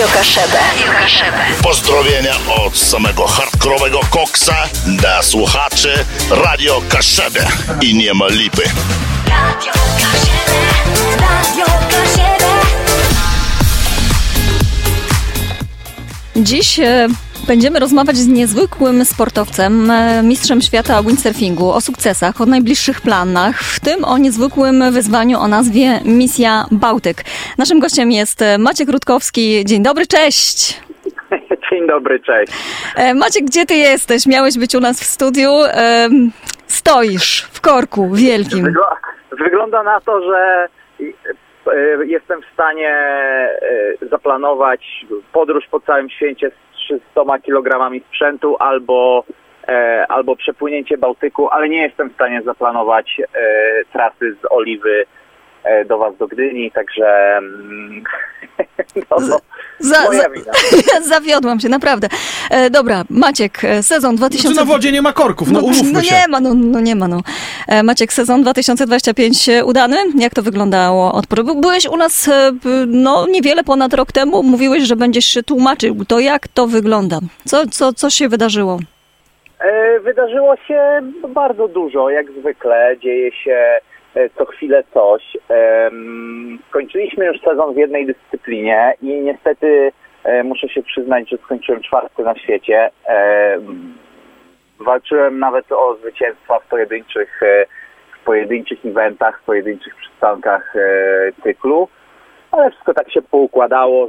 Radio Kaszebę. Pozdrowienia od samego hardkorowego koksa dla słuchaczy Radio Kaszebę. I nie ma lipy. Radio Kaszebę, Radio Kaszebę. Dziś będziemy rozmawiać z niezwykłym sportowcem, mistrzem świata windsurfingu, o sukcesach, o najbliższych planach, w tym o niezwykłym wyzwaniu o nazwie Misja Bałtyk. Naszym gościem jest Maciek Rutkowski. Dzień dobry, cześć! Dzień dobry, cześć. Maciek, gdzie ty jesteś? Miałeś być u nas w studiu. Stoisz w korku wielkim. Wygląda na to, że jestem w stanie zaplanować podróż po całym świecie z 300 kilogramami sprzętu albo przepłynięcie Bałtyku, ale nie jestem w stanie zaplanować trasy z Oliwy do was do Gdyni, także moja wina. Zawiodłam się, naprawdę. Dobra, Maciek, sezon 2000... Znaczy na wodzie nie ma korków, umówmy się. Nie ma. Maciek, sezon 2025 udany? Jak to wyglądało od początku? Byłeś u nas niewiele ponad rok temu, mówiłeś, że będziesz tłumaczył to, jak to wygląda. Co się wydarzyło? Wydarzyło się bardzo dużo, jak zwykle. Dzieje się co chwilę coś. Skończyliśmy już sezon w jednej dyscyplinie i niestety muszę się przyznać, że skończyłem 4. na świecie. Walczyłem nawet o zwycięstwa w pojedynczych eventach, w pojedynczych przystankach cyklu, ale wszystko tak się poukładało,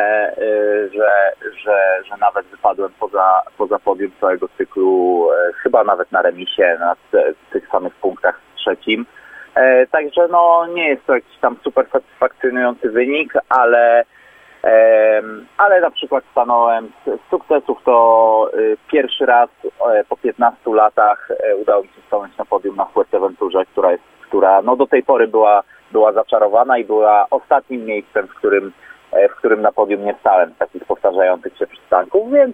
że nawet wypadłem poza podium całego cyklu, chyba nawet na remisie, na tych samych punktach z trzecim. Także nie jest to jakiś tam super satysfakcjonujący wynik, ale na przykład stanąłem z sukcesów, to pierwszy raz po 15 latach udało mi się stanąć na podium na Fuerteventurze, która do tej pory była zaczarowana i była ostatnim miejscem, w którym na podium nie stałem z takich powtarzających się przystanków, więc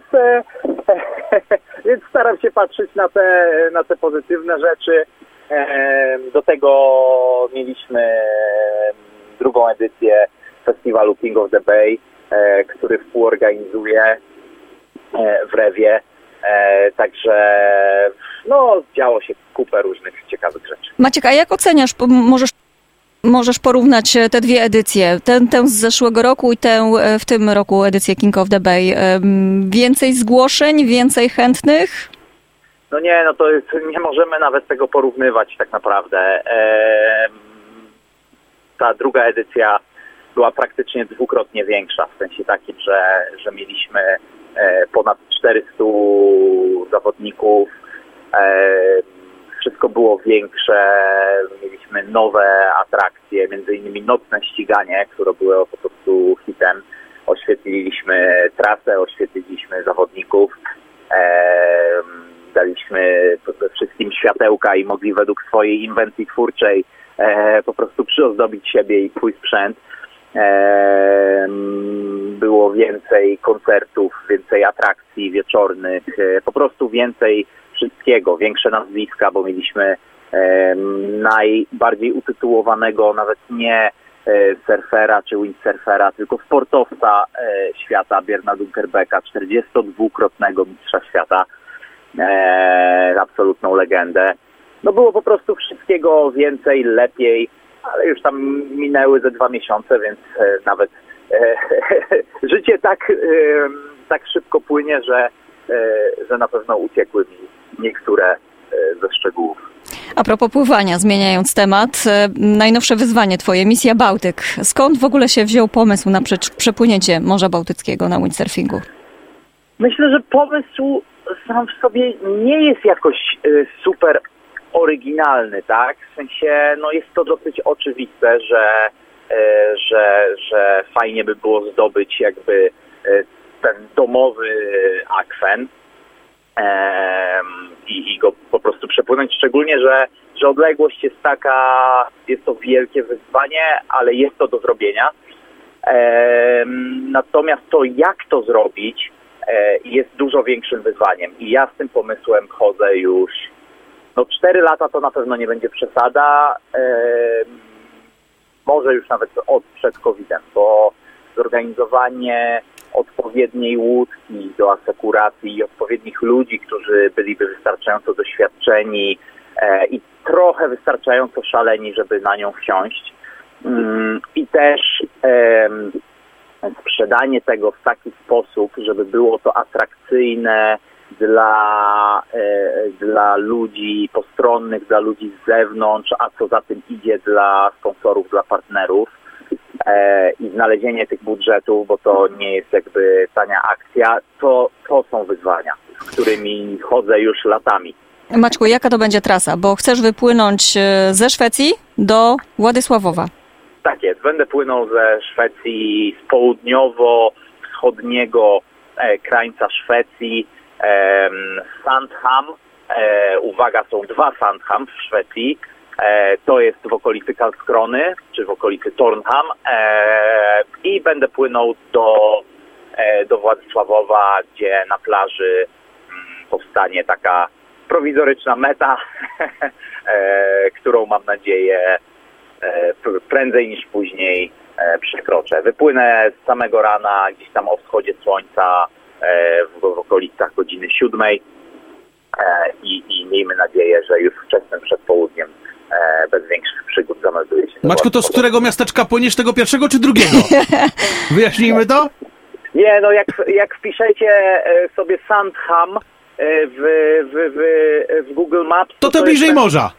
staram się patrzeć na te pozytywne rzeczy. Do tego mieliśmy drugą edycję festiwalu King of the Bay, który współorganizuje w Rewie. Także działo się kupę różnych ciekawych rzeczy. Maciek, a jak oceniasz, możesz porównać te dwie edycje, tę z zeszłego roku i tę w tym roku edycję King of the Bay? Więcej zgłoszeń, więcej chętnych? Nie możemy nawet tego porównywać tak naprawdę. Ta druga edycja była praktycznie dwukrotnie większa, w sensie takim, że mieliśmy ponad 400 zawodników, wszystko było większe, mieliśmy nowe atrakcje, między innymi nocne ściganie, które było po prostu hitem. Oświetliliśmy trasę, oświetliliśmy zawodników, daliśmy wszystkim światełka i mogli według swojej inwencji twórczej po prostu przyozdobić siebie i swój sprzęt. Było więcej koncertów, więcej atrakcji wieczornych, po prostu więcej wszystkiego, większe nazwiska, bo mieliśmy najbardziej utytułowanego nawet nie surfera czy windsurfera, tylko sportowca świata, Björna Dunkerbecka, 42-krotnego mistrza świata. Absolutną legendę. Było po prostu wszystkiego więcej, lepiej, ale już tam minęły ze 2 miesiące, więc nawet życie tak szybko płynie, że na pewno uciekły mi niektóre ze szczegółów. A propos pływania, zmieniając temat, najnowsze wyzwanie twoje, Misja Bałtyk. Skąd w ogóle się wziął pomysł na przepłynięcie Morza Bałtyckiego na windsurfingu? Myślę, że pomysł sam w sobie nie jest jakoś super oryginalny, tak? W sensie, jest to dosyć oczywiste, że fajnie by było zdobyć jakby ten domowy akwen i go po prostu przepłynąć, szczególnie, że odległość jest jest to wielkie wyzwanie, ale jest to do zrobienia. Natomiast to, jak to zrobić, jest dużo większym wyzwaniem i ja z tym pomysłem chodzę już 4 lata, to na pewno nie będzie przesada, może już nawet przed COVID-em, bo zorganizowanie odpowiedniej łódki do asekuracji i odpowiednich ludzi, którzy byliby wystarczająco doświadczeni i trochę wystarczająco szaleni, żeby na nią wsiąść. I też sprzedanie tego w taki sposób, żeby było to atrakcyjne dla ludzi postronnych, dla ludzi z zewnątrz, a co za tym idzie dla sponsorów, dla partnerów. I znalezienie tych budżetów, bo to nie jest jakby tania akcja, to są wyzwania, z którymi chodzę już latami. Maćku, jaka to będzie trasa? Bo chcesz wypłynąć ze Szwecji do Władysławowa. Tak jest, będę płynął ze Szwecji z południowo-wschodniego krańca Szwecji, Sandhamn. Uwaga, są 2 Sandhamn w Szwecji. To jest w okolicy Karlskrony, czy w okolicy Tornham. I będę płynął do Władysławowa, gdzie na plaży powstanie taka prowizoryczna meta, którą mam nadzieję prędzej niż później przekroczę. Wypłynę z samego rana, gdzieś tam o wschodzie słońca, w okolicach godziny 7 i miejmy nadzieję, że już wczesnym przedpołudniem bez większych przygód zamelduje się. Maćku, to z którego miasteczka płyniesz, tego pierwszego czy drugiego? Wyjaśnijmy to? Nie, no jak wpiszecie sobie Sandhamn w Google Maps... To bliżej morza.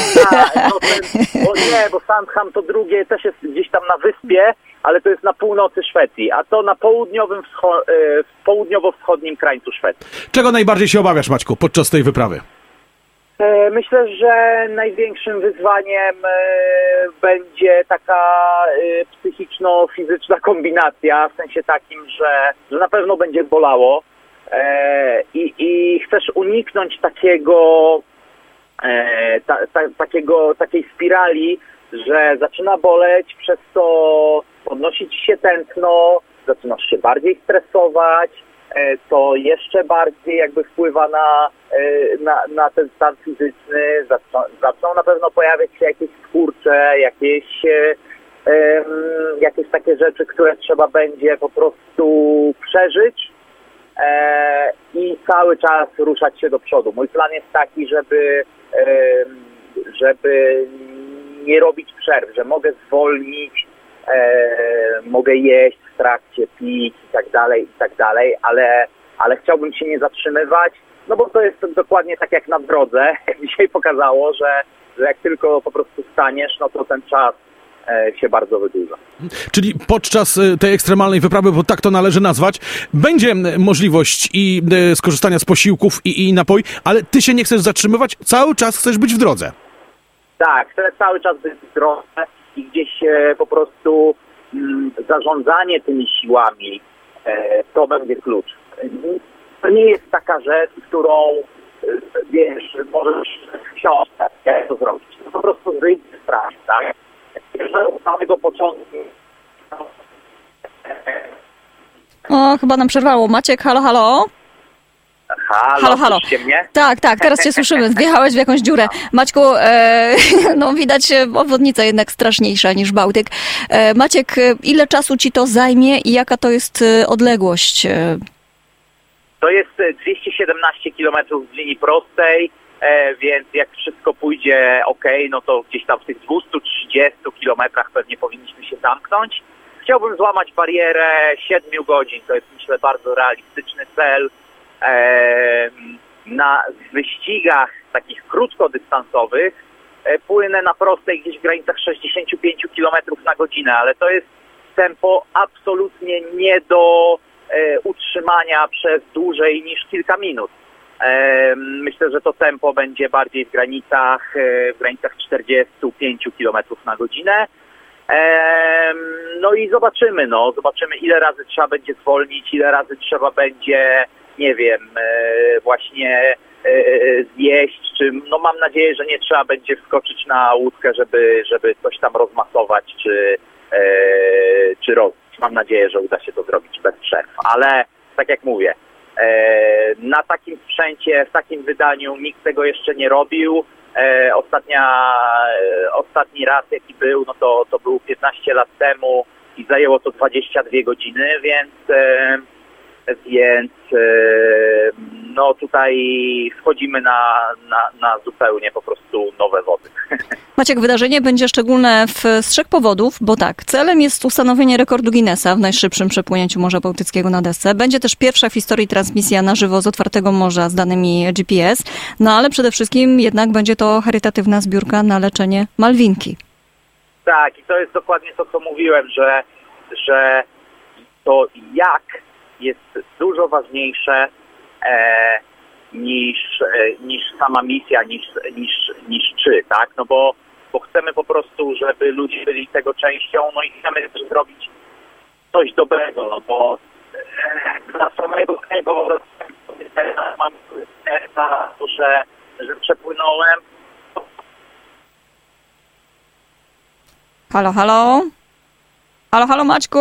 Bo Sandhamn to drugie też jest gdzieś tam na wyspie, ale to jest na północy Szwecji, a to na południowo-wschodnim krańcu Szwecji. Czego najbardziej się obawiasz, Maćku, podczas tej wyprawy? Myślę, że największym wyzwaniem będzie taka psychiczno-fizyczna kombinacja, w sensie takim, że na pewno będzie bolało i chcesz uniknąć takiej spirali, że zaczyna boleć, przez to podnosi ci się tętno, zaczynasz się bardziej stresować, to jeszcze bardziej jakby wpływa na ten stan fizyczny, zaczną na pewno pojawiać się jakieś skurcze, jakieś takie rzeczy, które trzeba będzie po prostu przeżyć i cały czas ruszać się do przodu. Mój plan jest taki, żeby nie robić przerw, że mogę zwolnić, mogę jeść w trakcie, pić i tak dalej, ale chciałbym się nie zatrzymywać, no bo to jest dokładnie tak jak na drodze. Dzisiaj pokazało, że jak tylko po prostu staniesz, no to ten czas się bardzo wydłuża. Czyli podczas tej ekstremalnej wyprawy, bo tak to należy nazwać, będzie możliwość i skorzystania z posiłków i napoi, ale ty się nie chcesz zatrzymywać, cały czas chcesz być w drodze. Tak, chcę cały czas być w drodze i gdzieś po prostu zarządzanie tymi siłami to będzie klucz. To nie jest taka rzecz, którą wiesz, możesz w książce, jak to zrobić. To po prostu wyjść z pracy, tak? Od samego początku. O, chyba nam przerwało. Maciek, halo, halo? Halo. Słyszycie mnie? Tak, teraz cię słyszymy. Wjechałeś w jakąś dziurę. Maćku, no widać obwodnica jednak straszniejsza niż Bałtyk. Maciek, ile czasu ci to zajmie i jaka to jest odległość? To jest 217 km w linii prostej, więc jak wszystko pójdzie ok, no to gdzieś tam w tych 230 kilometrach pewnie powinniśmy się zamknąć. Chciałbym złamać barierę 7 godzin, to jest myślę bardzo realistyczny cel. Na wyścigach takich krótkodystansowych płynę na prostej gdzieś w granicach 65 km na godzinę, ale to jest tempo absolutnie nie do utrzymania przez dłużej niż kilka minut. Myślę, że to tempo będzie bardziej w granicach 45 km na godzinę. No i zobaczymy ile razy trzeba będzie zwolnić, ile razy trzeba będzie, nie wiem, właśnie zjeść, czy no mam nadzieję, że nie trzeba będzie wskoczyć na łódkę, żeby coś tam rozmasować, czy rozbić. Mam nadzieję, że uda się to zrobić bez przerw, ale tak jak mówię, na takim sprzęcie, w takim wydaniu nikt tego jeszcze nie robił. Ostatni raz jaki był, no to był 15 lat temu i zajęło to 22 godziny, więc więc no tutaj wchodzimy na zupełnie po prostu nowe wody. Maciek, wydarzenie będzie szczególne z 3 powodów, bo tak, celem jest ustanowienie rekordu Guinnessa w najszybszym przepłynięciu Morza Bałtyckiego na desce. Będzie też pierwsza w historii transmisja na żywo z otwartego morza z danymi GPS, no ale przede wszystkim jednak będzie to charytatywna zbiórka na leczenie Malwinki. Tak, i to jest dokładnie to, co mówiłem, że to jak jest dużo ważniejsze niż sama misja, niż czy, tak? No bo chcemy po prostu, żeby ludzie byli tego częścią, no i chcemy też zrobić coś dobrego, no bo dla samego tego mam serca, że przepłynąłem. Halo, halo? Halo, halo, Maćku?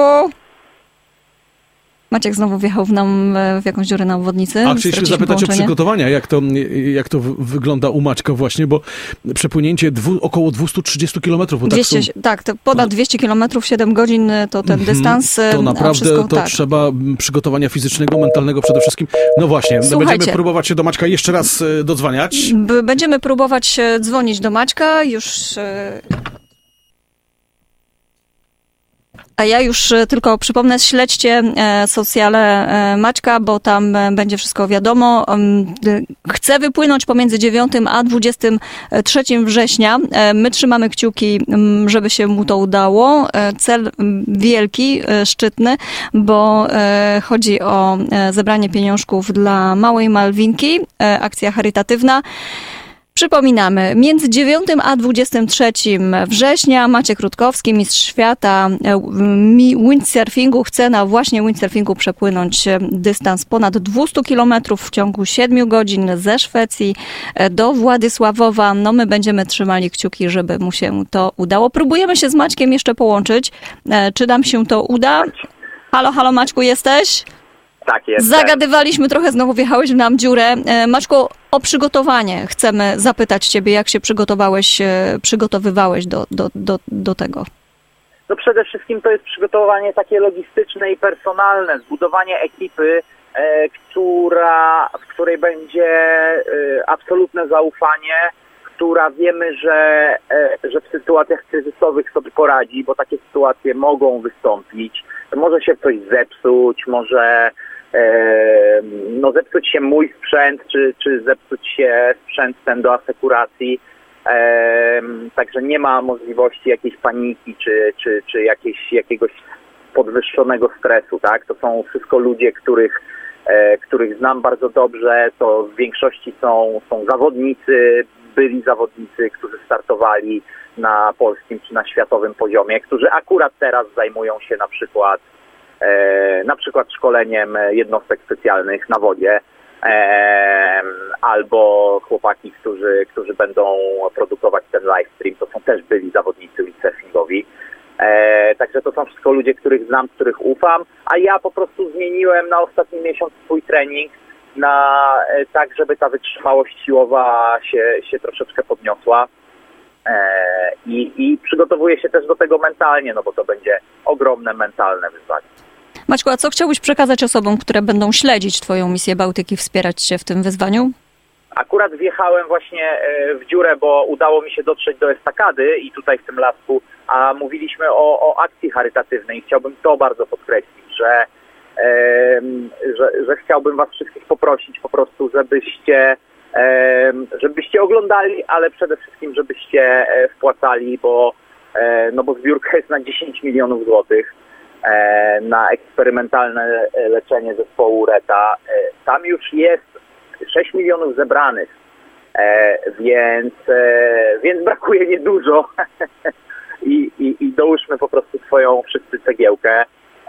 Maciek znowu wjechał w jakąś dziurę na obwodnicy. A chcieliśmy zapytać o przygotowania, jak to wygląda u Maćka właśnie, bo przepłynięcie około 230 km. Tak, to ponad 200 km, 7 godzin to ten dystans. To naprawdę trzeba przygotowania fizycznego, mentalnego przede wszystkim. No właśnie, będziemy próbować się do Maćka jeszcze raz dodzwaniać. Będziemy próbować dzwonić do Maćka już... A ja już tylko przypomnę, śledźcie socjale Maćka, bo tam będzie wszystko wiadomo. Chcę wypłynąć pomiędzy 9 a 23 września. My trzymamy kciuki, żeby się mu to udało. Cel wielki, szczytny, bo chodzi o zebranie pieniążków dla małej Malwinki. Akcja charytatywna. Przypominamy, między 9 a 23 września Maciek Rutkowski, mistrz świata windsurfingu, chce na właśnie windsurfingu przepłynąć dystans ponad 200 km w ciągu 7 godzin ze Szwecji do Władysławowa. No my będziemy trzymali kciuki, żeby mu się to udało. Próbujemy się z Maćkiem jeszcze połączyć. Czy nam się to uda? Halo, halo Maćku, jesteś? Tak jest. Zagadywaliśmy trochę, znowu wjechałeś w nam dziurę. Maćku, o przygotowanie chcemy zapytać ciebie, jak się przygotowywałeś do tego? No przede wszystkim to jest przygotowanie takie logistyczne i personalne, zbudowanie ekipy, w której będzie absolutne zaufanie, która wiemy, że w sytuacjach kryzysowych sobie poradzi, bo takie sytuacje mogą wystąpić. Może się coś zepsuć, może zepsuć się mój sprzęt, czy zepsuć się sprzęt ten do asekuracji. Także nie ma możliwości jakiejś paniki, czy jakiegoś podwyższonego stresu, tak? To są wszystko ludzie, których znam bardzo dobrze, to w większości są zawodnicy, byli zawodnicy, którzy startowali na polskim czy na światowym poziomie, którzy akurat teraz zajmują się na przykład szkoleniem jednostek specjalnych na wodzie, albo chłopaki, którzy będą produkować ten livestream, to są też byli zawodnicy windsurfingowi. Także to są wszystko ludzie, których znam, których ufam, a ja po prostu zmieniłem na ostatni miesiąc swój trening tak, żeby ta wytrzymałość siłowa się troszeczkę podniosła. I przygotowuję się też do tego mentalnie, no bo to będzie ogromne mentalne wyzwanie. Maćku, a co chciałbyś przekazać osobom, które będą śledzić twoją misję Bałtyki, wspierać cię w tym wyzwaniu? Akurat wjechałem właśnie w dziurę, bo udało mi się dotrzeć do estakady i tutaj w tym lasku, a mówiliśmy o akcji charytatywnej. Chciałbym to bardzo podkreślić, że chciałbym was wszystkich poprosić po prostu, żebyście oglądali, ale przede wszystkim żebyście wpłacali, bo zbiórka jest na 10 milionów złotych na eksperymentalne leczenie zespołu Reta. Tam już jest 6 milionów zebranych, więc brakuje niedużo i dołóżmy po prostu swoją wszyscy cegiełkę.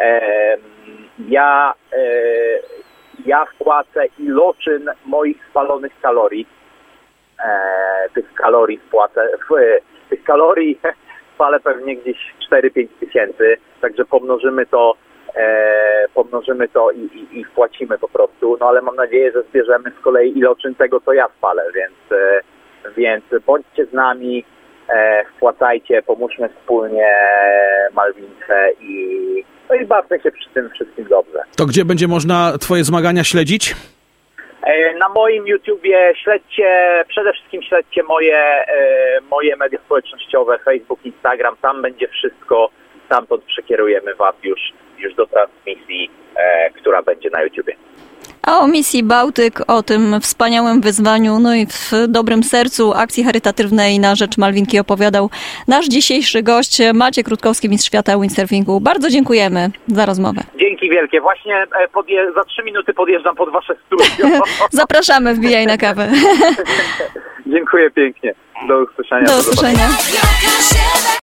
Ja wpłacę iloczyn moich spalonych kalorii. Tych kalorii spalę pewnie gdzieś 4-5 tysięcy, także pomnożymy to i wpłacimy po prostu, no ale mam nadzieję, że zbierzemy z kolei iloczyn tego, co ja spalę, więc bądźcie z nami, wpłacajcie, pomóżmy wspólnie Malwince No i bawię się przy tym wszystkim dobrze. To gdzie będzie można twoje zmagania śledzić? Na moim YouTubie przede wszystkim śledźcie moje media społecznościowe, Facebook, Instagram, tam będzie wszystko, stamtąd przekierujemy was już do transmisji, która będzie na YouTubie. A o misji Bałtyk, o tym wspaniałym wyzwaniu, no i w dobrym sercu akcji charytatywnej na rzecz Malwinki opowiadał nasz dzisiejszy gość, Maciek Rutkowski, mistrz świata windsurfingu. Bardzo dziękujemy za rozmowę. Dzięki wielkie. Właśnie za 3 minuty podjeżdżam pod wasze studio. Zapraszamy, wbijaj na kawę. Dziękuję pięknie. Do usłyszenia. Do usłyszenia.